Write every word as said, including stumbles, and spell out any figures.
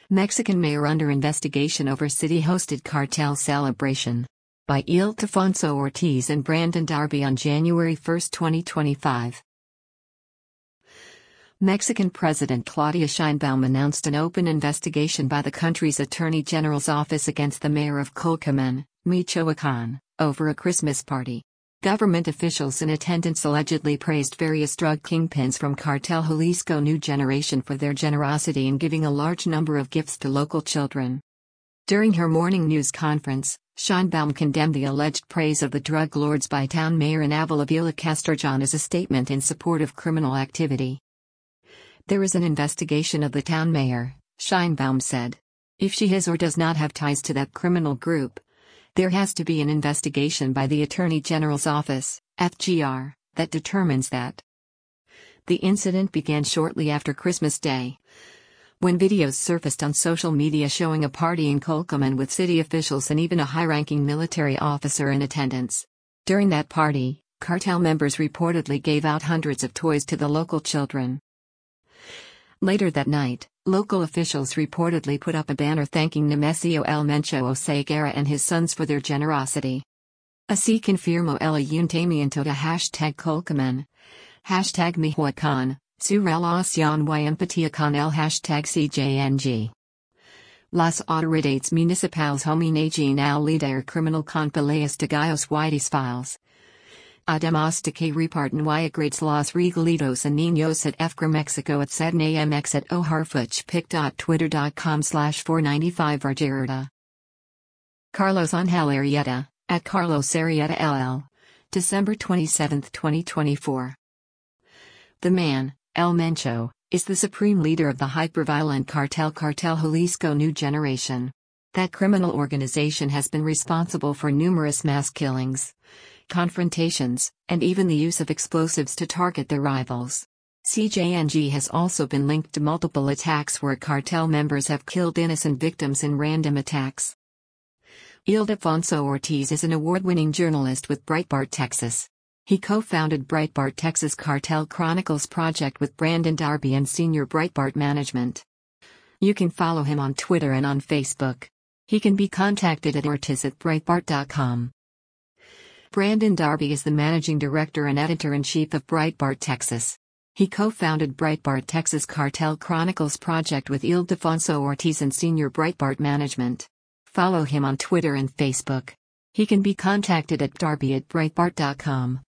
Mexican mayor under investigation over city-hosted cartel celebration. By Ildefonso Ortiz and Brandon Darby on January first, twenty twenty-five. Mexican President Claudia Sheinbaum announced an open investigation by the country's Attorney General's office against the mayor of Colcaman, Michoacán, over a Christmas party. Government officials in attendance allegedly praised various drug kingpins from Cartel Jalisco New Generation for their generosity in giving a large number of gifts to local children. During her morning news conference, Sheinbaum condemned the alleged praise of the drug lords by town mayor Aníbal Avila Castrillón as a statement in support of criminal activity. There is an investigation of the town mayor, Sheinbaum said. If she has or does not have ties to that criminal group, there has to be an investigation by the Attorney General's Office, F G R, that determines that. The incident began shortly after Christmas Day, when videos surfaced on social media showing a party in Colcaman with city officials and even a high-ranking military officer in attendance. During that party, cartel members reportedly gave out hundreds of toys to the local children. Later that night, local officials reportedly put up a banner thanking Nemesio El Mencho Oseguera and his sons for their generosity. Así confirmó el ayuntamiento de hashtag Colcaman, hashtag Michoacán, su relación y empatía con el hashtag C J N G. Las autoridades municipales homenajean al líder criminal con peleas de gallos y desfiles. Además de que reparten y grades los regalitos a niños at F G R Mexico at sednamx at oharfuchpic.twitter.com slash 495 Argerda. Carlos Angel Arrieta, at Carlos Arrieta L L. December twenty-seventh, twenty twenty-four. The man, El Mencho, is the supreme leader of the hyper-violent cartel Cartel Jalisco New Generation. That criminal organization has been responsible for numerous mass killings, confrontations, and even the use of explosives to target their rivals. C J N G has also been linked to multiple attacks where cartel members have killed innocent victims in random attacks. Ildefonso Ortiz is an award-winning journalist with Breitbart Texas. He co-founded Breitbart Texas Cartel Chronicles project with Brandon Darby and senior Breitbart management. You can follow him on Twitter and on Facebook. He can be contacted at ortiz at breitbart dot com. Brandon Darby is the managing director and editor-in-chief of Breitbart Texas. He co-founded Breitbart Texas Cartel Chronicles project with Ildefonso Ortiz and senior Breitbart management. Follow him on Twitter and Facebook. He can be contacted at darby at breitbart dot com.